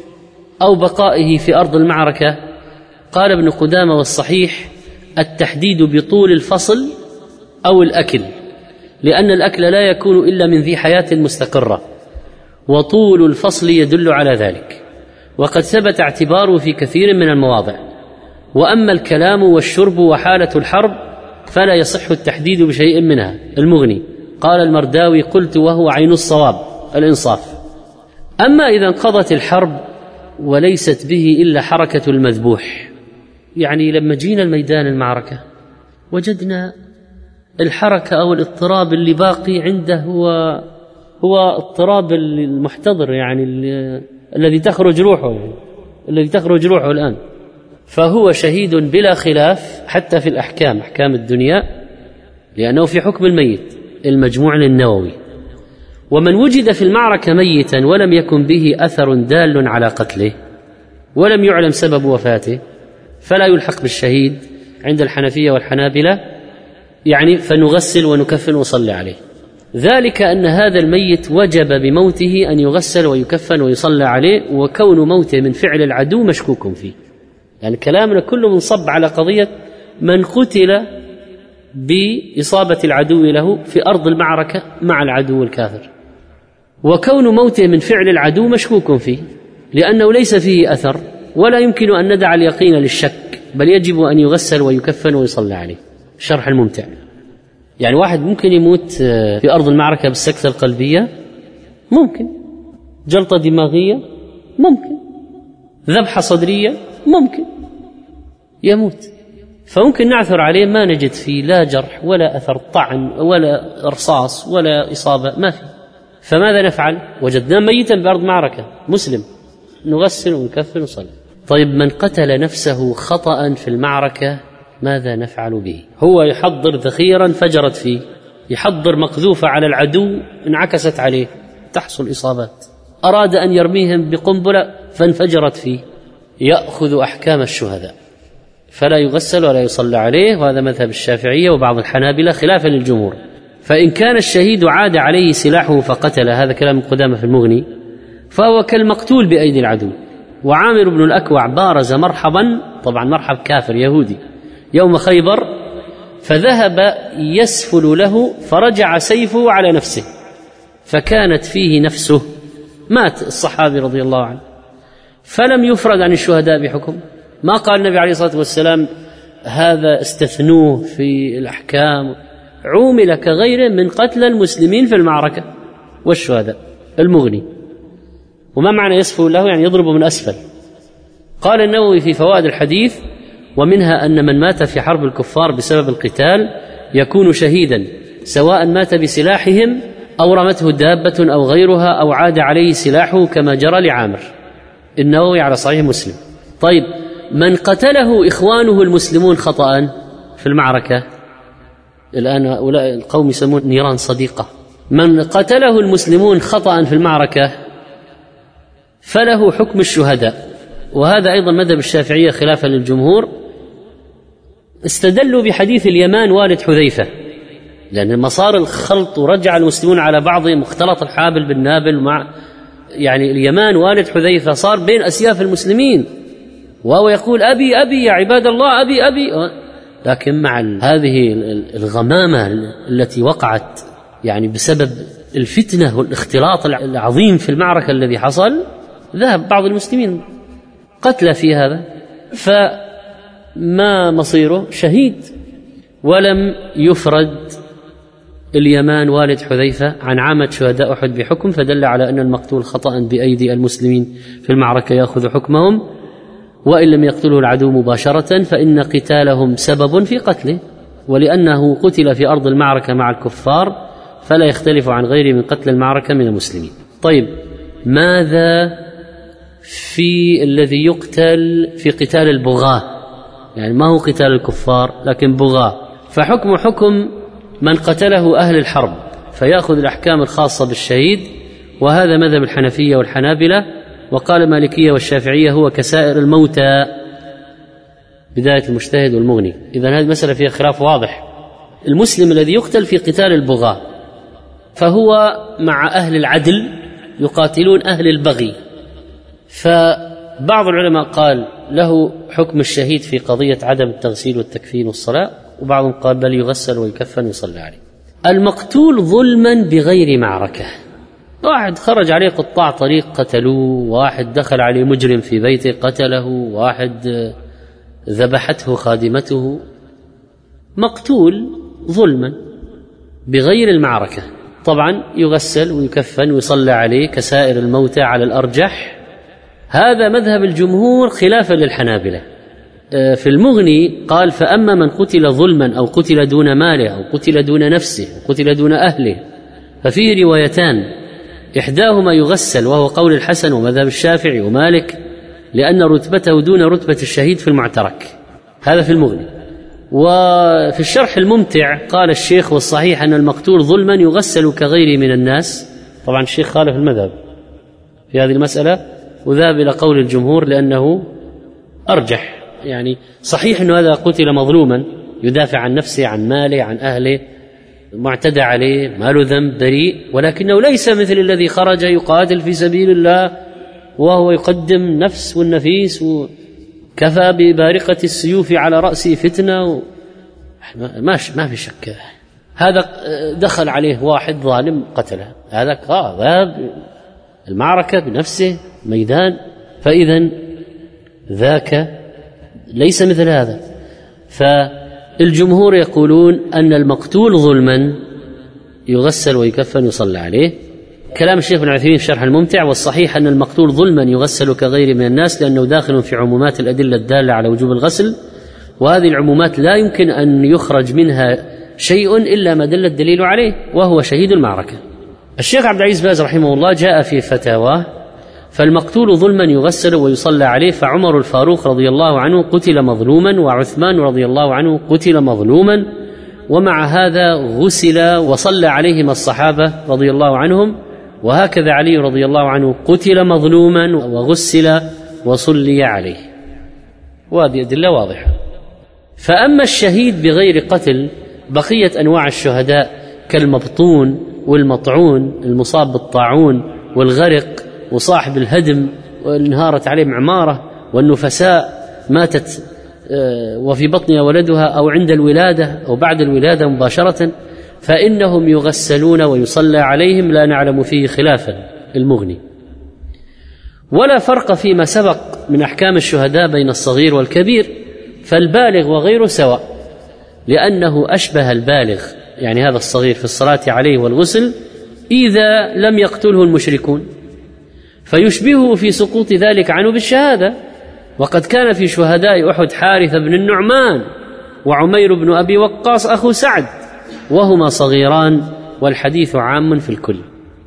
B: أو بقائه في أرض المعركة. قال ابن قدامة: والصحيح التحديد بطول الفصل أو الأكل، لأن الأكل لا يكون إلا من ذي حياة مستقرة، وطول الفصل يدل على ذلك، وقد ثبت اعتباره في كثير من المواضع. وأما الكلام والشرب وحالة الحرب فلا يصح التحديد بشيء منها. المغني. قال المرداوي: قلت وهو عين الصواب، الإنصاف. أما إذا انقضت الحرب وليست به إلا حركة المذبوح، يعني لما جينا الميدان المعركة وجدنا الحركة أو الاضطراب اللي باقي عنده هو هو اضطراب المحتضر، يعني الذي تخرج روحه يعني الذي تخرج روحه الآن، فهو شهيد بلا خلاف حتى في الأحكام، أحكام الدنيا، لأنه في حكم الميت. المجموع للنووي. ومن وجد في المعركة ميتا ولم يكن به أثر دال على قتله ولم يعلم سبب وفاته فلا يلحق بالشهيد عند الحنفية والحنابلة، يعني فنغسل ونكفن ونصلي عليه. ذلك أن هذا الميت وجب بموته أن يغسل ويكفن ويصلى عليه، وكون موته من فعل العدو مشكوك فيه. يعني كلامنا كله منصب على قضية من قتل بإصابة العدو له في أرض المعركة مع العدو الكافر، وكون موته من فعل العدو مشكوك فيه لأنه ليس فيه أثر ولا يمكن أن ندع اليقين للشك، بل يجب أن يغسل ويكفن ويصلى عليه. الشرح الممتع. يعني واحد ممكن يموت في أرض المعركة بالسكتة القلبية، ممكن جلطة دماغية، ممكن ذبحة صدرية، ممكن يموت، فممكن نعثر عليه ما نجد فيه لا جرح ولا أثر طعن ولا رصاص ولا إصابة، ما فيه. فماذا نفعل؟ وجدناه ميتا بأرض معركة مسلم، نغسل ونكفن ونصلي. طيب من قتل نفسه خطأ في المعركة ماذا نفعل به؟ هو يحضر ذخيرا فجرت فيه، يحضر مقذوفة على العدو انعكست عليه تحصل إصابات، أراد أن يرميهم بقنبلة فانفجرت فيه، يأخذ أحكام الشهداء فلا يغسل ولا يصلى عليه. وهذا مذهب الشافعية وبعض الحنابلة خلافا للجمهور. فإن كان الشهيد عاد عليه سلاحه فقتل، هذا كلام قدامى في المغني، فهو كالمقتول بأيدي العدو. وعامر بن الأكوع بارز مرحبا، طبعا مرحب كافر يهودي، يوم خيبر، فذهب يسفل له فرجع سيفه على نفسه فكانت فيه نفسه، مات الصحابي رضي الله عنه، فلم يفرد عن الشهداء بحكم. ما قال النبي عليه الصلاة والسلام هذا استثنوه في الأحكام، عومل كغيره من قتل المسلمين في المعركة والشهداء. المغني. وما معنى يسفل له؟ يعني يضرب من أسفل. قال النووي في فوائد الحديث: ومنها أن من مات في حرب الكفار بسبب القتال يكون شهيدا، سواء مات بسلاحهم أو رمته دابة أو غيرها أو عاد عليه سلاحه كما جرى لعامر. النووي على صحيح مسلم. طيب من قتله إخوانه المسلمون خطأ في المعركة، الآن هؤلاء القوم يسمون نيران صديقة، من قتله المسلمون خطأ في المعركة فله حكم الشهداء. وهذا أيضا مذهب الشافعية خلافا للجمهور. استدلوا بحديث اليمان والد حذيفة، لأن لما صار الخلط ورجع المسلمون على بعضهم واختلط الحابل بالنابل، مع يعني اليمان والد حذيفة صار بين أسياف المسلمين، وهو يقول أبي أبي يا عباد الله أبي أبي. لكن مع هذه الغمامة التي وقعت يعني بسبب الفتنة والاختلاط العظيم في المعركة الذي حصل، ذهب بعض المسلمين قتل في هذا، فما مصيره؟ شهيد. ولم يفرد اليمان والد حذيفة عن عامة شهداء أحد بحكم، فدل على أن المقتول خطأ بأيدي المسلمين في المعركة يأخذ حكمهم، وإن لم يقتله العدو مباشرة فإن قتالهم سبب في قتله، ولأنه قتل في أرض المعركة مع الكفار فلا يختلف عن غيره من قتل المعركة من المسلمين. طيب ماذا في الذي يقتل في قتال البغاة؟ يعني ما هو قتال الكفار لكن بغاة، فحكم حكم من قتله أهل الحرب، فيأخذ الأحكام الخاصة بالشهيد. وهذا مذهب الحنفية والحنابلة، وقال المالكية والشافعية هو كسائر الموتى، بداية المجتهد والمغني. إذن هذه مسألة فيها خلاف واضح. المسلم الذي يقتل في قتال البغاة فهو مع أهل العدل يقاتلون أهل البغي، فبعض العلماء قال له حكم الشهيد في قضية عدم التغسيل والتكفين والصلاة، وبعضهم قال بل يغسل ويكفن ويصلى عليه. المقتول ظلما بغير معركة، واحد خرج عليه قطاع طريق قتلوه، واحد دخل عليه مجرم في بيته قتله، واحد ذبحته خادمته، مقتول ظلما بغير المعركة، طبعا يغسل ويكفن ويصلى عليه كسائر الموتى على الأرجح. هذا مذهب الجمهور خلافا للحنابلة. في المغني قال فأما من قتل ظلما أو قتل دون ماله أو قتل دون نفسه أو قتل دون أهله ففيه روايتان، إحداهما يغسل وهو قول الحسن ومذهب الشافعي ومالك، لأن رتبته دون رتبة الشهيد في المعترك. هذا في المغني. وفي الشرح الممتع قال الشيخ والصحيح أن المقتول ظلما يغسل كغيره من الناس طبعا الشيخ خالف المذهب في هذه المسألة وذهب إلى قول الجمهور لأنه أرجح. يعني صحيح أنه هذا قتل مظلوما يدافع عن نفسه، عن ماله، عن أهله، معتدى عليه، ما له ذنب، بريء، ولكنه ليس مثل الذي خرج يقاتل في سبيل الله وهو يقدم نفس والنفيس وكفى ببارقة السيوف على رأسه فتنة و... ما ما في شك. هذا دخل عليه واحد ظالم قتله، هذا ذهب المعركة بنفسه ميدان، فإذا ذاك ليس مثل هذا. فالجمهور يقولون أن المقتول ظلما يغسل ويكفن ويصلى عليه. كلام الشيخ ابن عثيمين في شرح الممتع: والصحيح أن المقتول ظلما يغسل كغيره من الناس لأنه داخل في عمومات الأدلة الدالة على وجوب الغسل، وهذه العمومات لا يمكن أن يخرج منها شيء إلا ما دل الدليل عليه وهو شهيد المعركة. الشيخ عبد العزيز باز رحمه الله جاء في فتاواه: فالمقتول ظلما يغسل ويصلى عليه، فعمر الفاروق رضي الله عنه قتل مظلوما، وعثمان رضي الله عنه قتل مظلوما، ومع هذا غسل وصلى عليهم الصحابة رضي الله عنهم، وهكذا علي رضي الله عنه قتل مظلوما وغسل وصلي عليه. وهذه أدلة واضحة. فأما الشهيد بغير قتل بقية أنواع الشهداء كالمبطون والمطعون، المصاب بالطاعون والغرق وصاحب الهدم وانهارت عليه عمارة، والنفساء ماتت وفي بطنها ولدها أو عند الولادة أو بعد الولادة مباشرة، فإنهم يغسلون ويصلى عليهم، لا نعلم فيه خلافا المغني. ولا فرق فيما سبق من أحكام الشهداء بين الصغير والكبير، فالبالغ وغيره سواء، لأنه أشبه البالغ يعني هذا الصغير في الصلاة عليه والغسل إذا لم يقتله المشركون، فيشبهه في سقوط ذلك عنه بالشهادة. وقد كان في شهداء أحد حارث بن النعمان وعمير بن أبي وقاص أخو سعد، وهما صغيران، والحديث عام في الكل.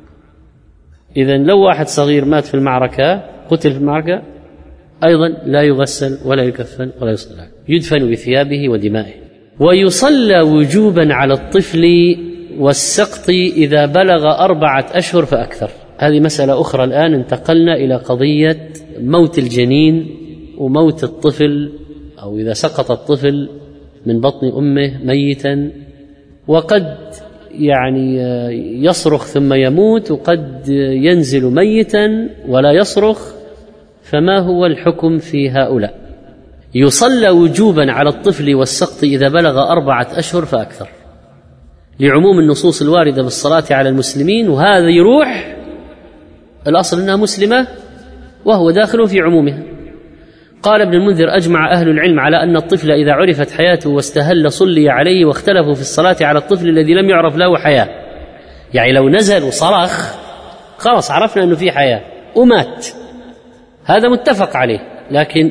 B: إذن لو واحد صغير مات في المعركة، قتل في المعركة، أيضا لا يغسل ولا يكفن ولا يصلى، يدفن بثيابه ودمائه. ويصلى وجوبا على الطفل والسقط إذا بلغ أربعة أشهر فأكثر. هذه مسألة أخرى. الآن انتقلنا إلى قضية موت الجنين وموت الطفل، أو إذا سقط الطفل من بطن أمه ميتا، وقد يعني يصرخ ثم يموت، وقد ينزل ميتا ولا يصرخ، فما هو الحكم في هؤلاء؟ يصلى وجوبا على الطفل والسقط إذا بلغ أربعة أشهر فأكثر، لعموم النصوص الواردة بالصلاة على المسلمين، وهذا يروح الأصل أنها مسلمة وهو داخل في عمومها. قال ابن المنذر: أجمع أهل العلم على أن الطفل إذا عرفت حياته واستهل صلي عليه، واختلفوا في الصلاة على الطفل الذي لم يعرف له حياة. يعني لو نزل وصرخ خلاص عرفنا أنه في حياة ومات، هذا متفق عليه. لكن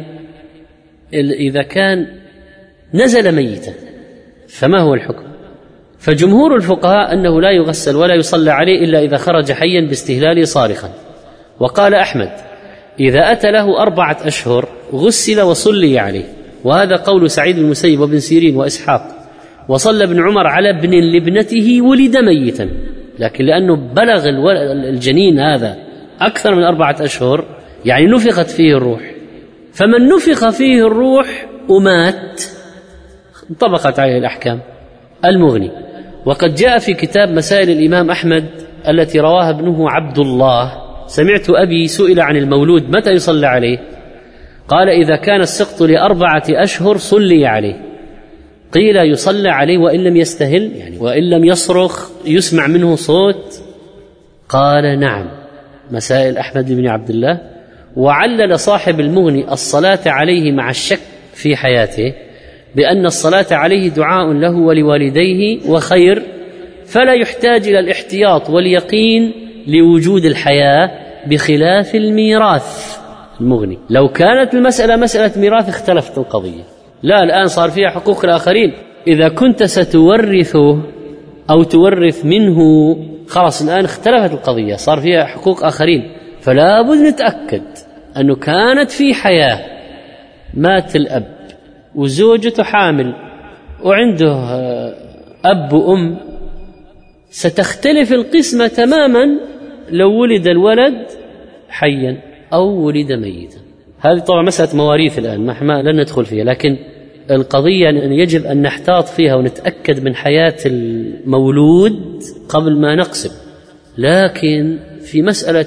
B: إذا كان نزل ميتا فما هو الحكم؟ فجمهور الفقهاء أنه لا يغسل ولا يصلى عليه إلا إذا خرج حيا باستهلاله صارخا. وقال أحمد: إذا أتى له أربعة أشهر غسل وصلي عليه، وهذا قول سعيد بن المسيب وابن سيرين وإسحاق. وصلى ابن عمر على ابن لابنته ولد ميتا، لكن لأنه بلغ الجنين هذا أكثر من أربعة أشهر يعني نفخت فيه الروح، فمن نفخ فيه الروح ومات انطبقت عليه الأحكام. المغني. وقد جاء في كتاب مسائل الإمام أحمد التي رواها ابنه عبد الله: سمعت أبي سئل عن المولود متى يصلى عليه، قال: إذا كان السقط لأربعة أشهر صلي عليه. قيل: يصلى عليه وإن لم يستهل، يعني وإن لم يصرخ يسمع منه صوت؟ قال: نعم. مسائل أحمد بن عبد الله. وعلل صاحب المغني الصلاة عليه مع الشك في حياته بأن الصلاة عليه دعاء له ولوالديه وخير، فلا يحتاج إلى الاحتياط واليقين لوجود الحياة، بخلاف الميراث. المغني: لو كانت المسألة مسألة ميراث اختلفت القضية، لا، الآن صار فيها حقوق الآخرين. إذا كنت ستورثه أو تورث منه خلاص الآن اختلفت القضية، صار فيها حقوق آخرين. فلا بد نتأكد أنه كانت في حياة، مات الأب وزوجته حامل وعنده أب وأم، ستختلف القسمة تماما لو ولد الولد حيا أو ولد ميتا. هذه طبعا مسألة مواريث الآن ما لن ندخل فيها، لكن القضية أن يجب أن نحتاط فيها ونتأكد من حياة المولود قبل ما نقسم. لكن في مسألة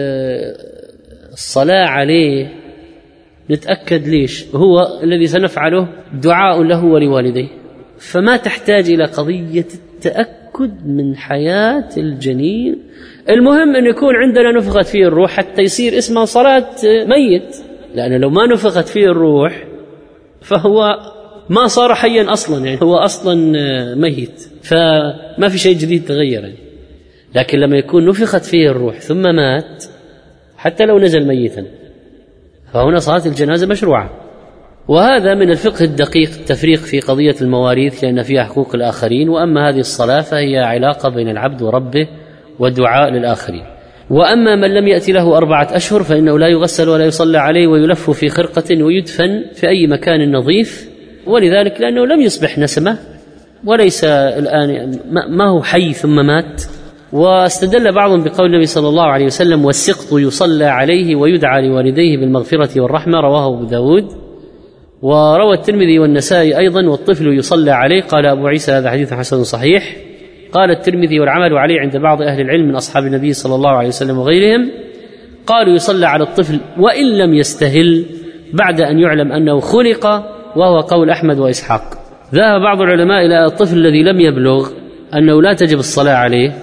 B: الصلاة عليه نتأكد ليش هو الذي سنفعله دعاء له ولوالديه، فما تحتاج إلى قضية التأكد من حياة الجنين. المهم أن يكون عندنا نفخت فيه الروح حتى يصير اسمها صلاة ميت، لأن لو ما نفخت فيه الروح فهو ما صار حيا أصلا، يعني هو أصلا ميت، فما في شيء جديد تغير يعني. لكن لما يكون نفخت فيه الروح ثم مات حتى لو نزل ميتا فهنا صلاة الجنازة مشروعة. وهذا من الفقه الدقيق التفريق في قضية المواريث لأن فيها حقوق الآخرين، وأما هذه الصلاة فهي علاقة بين العبد وربه ودعاء للآخرين. وأما من لم يأتي له أربعة أشهر فإنه لا يغسل ولا يصلى عليه ويلف في خرقة ويدفن في أي مكان نظيف، ولذلك لأنه لم يصبح نسمة وليس الآن ما هو حي ثم مات. واستدل بعضهم بقول النبي صلى الله عليه وسلم والسقط يصلى عليه ويدعى لوالديه بالمغفرة والرحمة، رواه أبو داود. وروى الترمذي والنسائي أيضا والطفل يصلى عليه. قال أبو عيسى هذا حديث حسن صحيح. قال الترمذي والعمل عليه عند بعض أهل العلم من أصحاب النبي صلى الله عليه وسلم وغيرهم، قالوا يصلى على الطفل وإن لم يستهل بعد أن يعلم أنه خلق، وهو قول أحمد وإسحاق. ذهب بعض العلماء إلى الطفل الذي لم يبلغ أنه لا تجب الصلاة عليه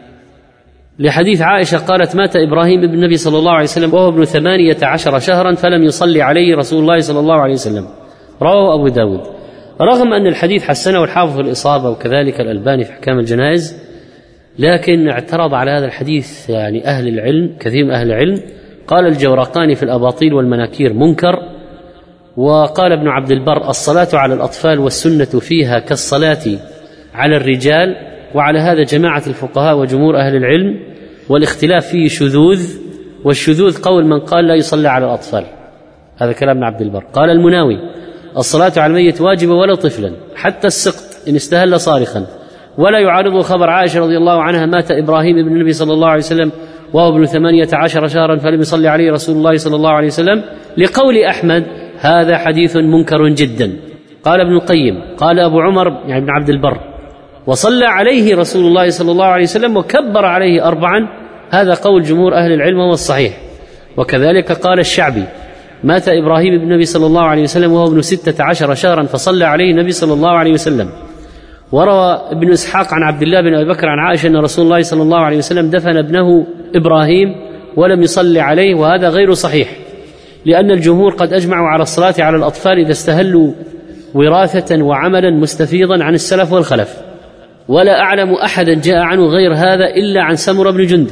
B: لحديث عائشة قالت مات إبراهيم ابن النبي صلى الله عليه وسلم وهو ابن ثمانية عشر شهرا فلم يصلي عليه رسول الله صلى الله عليه وسلم، رواه أبو داود. رغم أن الحديث حسنه الحافظ في الإصابة وكذلك الألباني في أحكام الجنائز، لكن اعترض على هذا الحديث يعني أهل العلم، كثير من أهل العلم. قال الجورقاني في الأباطيل والمناكير منكر. وقال ابن عبد البر الصلاة على الأطفال والسنة فيها كالصلاة على الرجال، وعلى هذا جماعة الفقهاء وجمهور أهل العلم، والاختلاف فيه شذوذ، والشذوذ قول من قال لا يصلى على الأطفال، هذا كلام ابن عبد البر. قال المناوي الصلاة على الميت واجبة ولو طفلا حتى السقط إن استهل صارخا، ولا يعارضه خبر عائشة رضي الله عنها مات إبراهيم ابن النبي صلى الله عليه وسلم وهو ابن ثمانية عشر شهرا فلم يصلي عليه رسول الله صلى الله عليه وسلم، لقول أحمد هذا حديث منكر جدا. قال ابن القيم قال أبو عمر يعني ابن عبد البر وصلى عليه رسول الله صلى الله عليه وسلم وكبر عليه أربعا، هذا قول جمهور أهل العلم وهو الصحيح. وكذلك قال الشعبي مات إبراهيم ابن النبي صلى الله عليه وسلم وهو ابن ستة عشر شهرا فصلى عليه النبي صلى الله عليه وسلم. وروى ابن إسحاق عن عبد الله بن أبي بكر عن عائشة أن رسول الله صلى الله عليه وسلم دفن ابنه إبراهيم ولم يصلي عليه، وهذا غير صحيح، لأن الجمهور قد أجمعوا على الصلاة على الأطفال إذا استهلوا وراثة وعملا مستفيضا عن السلف والخلف. ولا أعلم أحدا جاء عنه غير هذا إلا عن سمرة بن جندب.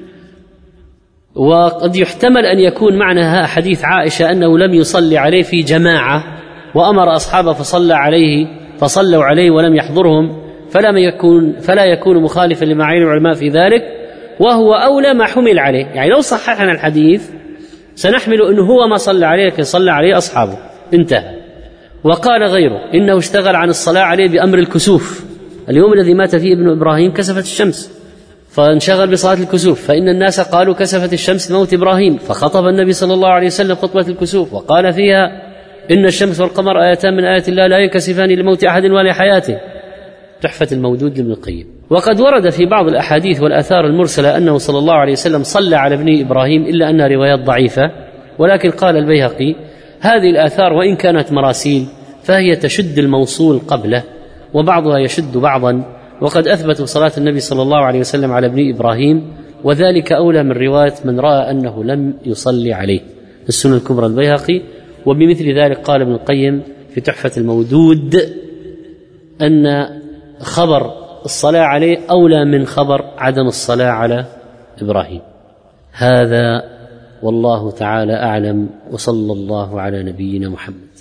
B: وقد يحتمل أن يكون معنى حديث عائشة أنه لم يصلي عليه في جماعة وأمر أصحابه فصلى عليه فصلوا عليه ولم يحضرهم، فلا يكون فلا يكون مخالفا لما عليه العلماء في ذلك، وهو أولى ما حمل عليه. يعني لو صححنا الحديث سنحمل أنه هو ما صلى عليه لكن صلى عليه أصحابه، انتهى. وقال غيره إنه اشتغل عن الصلاة عليه بأمر الكسوف، اليوم الذي مات فيه ابن إبراهيم كسفت الشمس فانشغل بصلاة الكسوف، فإن الناس قالوا كسفت الشمس موت إبراهيم، فخطب النبي صلى الله عليه وسلم خطبة الكسوف وقال فيها إن الشمس والقمر آيتان من آيات الله لا ينكسفان لموت أحد ولا حياته، تحفة المودود لابن القيم. وقد ورد في بعض الأحاديث والآثار المرسلة أنه صلى الله عليه وسلم صلى على ابن إبراهيم، إلا أنها روايات ضعيفة، ولكن قال البيهقي هذه الآثار وإن كانت مراسيل فهي تشد الموصول قبله وبعضها يشد بعضا، وقد أثبتوا صلاة النبي صلى الله عليه وسلم على ابن إبراهيم، وذلك أولى من رواية من رأى أنه لم يصلي عليه، السنن الكبرى البيهقي. وبمثل ذلك قال ابن القيم في تحفة المودود أن خبر الصلاة عليه أولى من خبر عدم الصلاة على إبراهيم. هذا والله تعالى أعلم، وصلى الله على نبينا محمد.